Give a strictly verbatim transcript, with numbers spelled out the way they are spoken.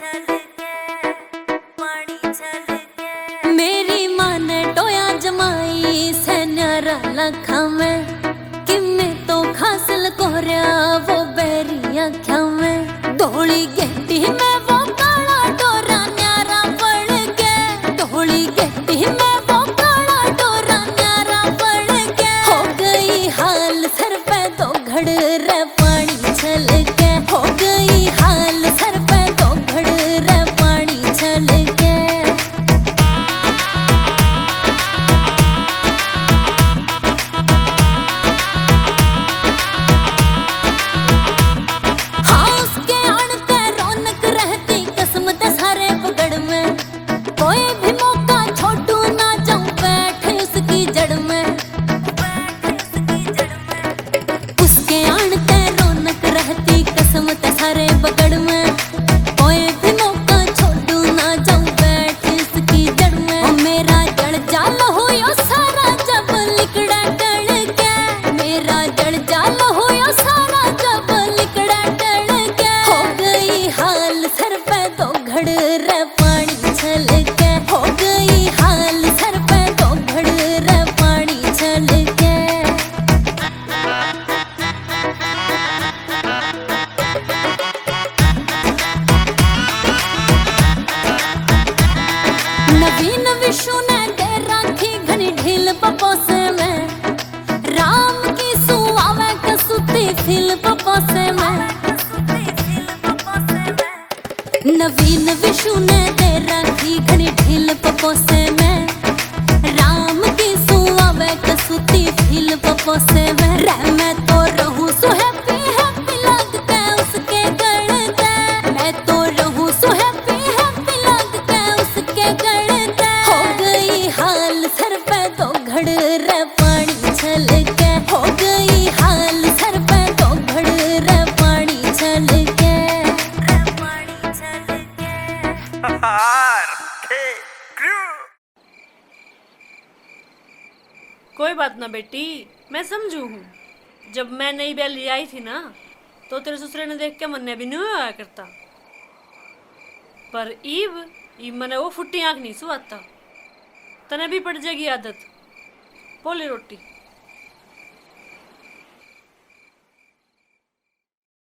मेरी माँ ने टोया जमाई से न्यारा लखा में कि मैं तो खासल कोरिया वो बैरिया क्या में धोली गेटी में वो काला डोरा न्यारा पड़ के धोली गेटी में वो काला डोरा न्यारा पड़ के हो गई हाल सर पे तो घड़ रे पानी छल के हो गई हाल सर पे तो घड़ रे पानी छल के कोई भी मौका छोड़ू ना जाऊं बैठ उसकी जड़ में उसके आन ते रौनक रहती कसम ते सारे बगड़ में कोई भी मौका छोड़ू ना जाऊं बैठ उसकी जड़ में ओ मेरा जड़ जाल होयो सारा जब लिकड़ा टल के मेरा जड़ जाल होयो सारा जब लिकड़ा टल के हो गई हाल सर पे तो घड़ रे पानी छल के हो गई हाल सर पे तो घड़ रे पानी छल के नवीन विशु ने दे राखी घनी ढील पपोसे में राम की सुआवे कसुती फिल पपोसे में नवीन विशु ने दे राखी घनी ढील पपोसे में राम की सुआवे कसुती फिल पपोसे में रे मैं तो रहूं सो हैप्पी हैप्पी लगते उसके गणते मैं तो रहूं सो हैप्पी हैप्पी लगते उसके गणते हो गई हाल सर पे तो घड़ रे पानी छल के हो गई हाल सर पे तो घड़ रे पानी छल के कोई बात ना बेटी, मैं समझू हूँ। जब मैं नई बैली आई थी ना तो तेरे ससुरे ने देख के मन भी नहीं होया करता, पर ईब ईब मने वो फुट्टी आँख नहीं सुहाता। तने भी पड़ जाएगी आदत। बोले रोटी।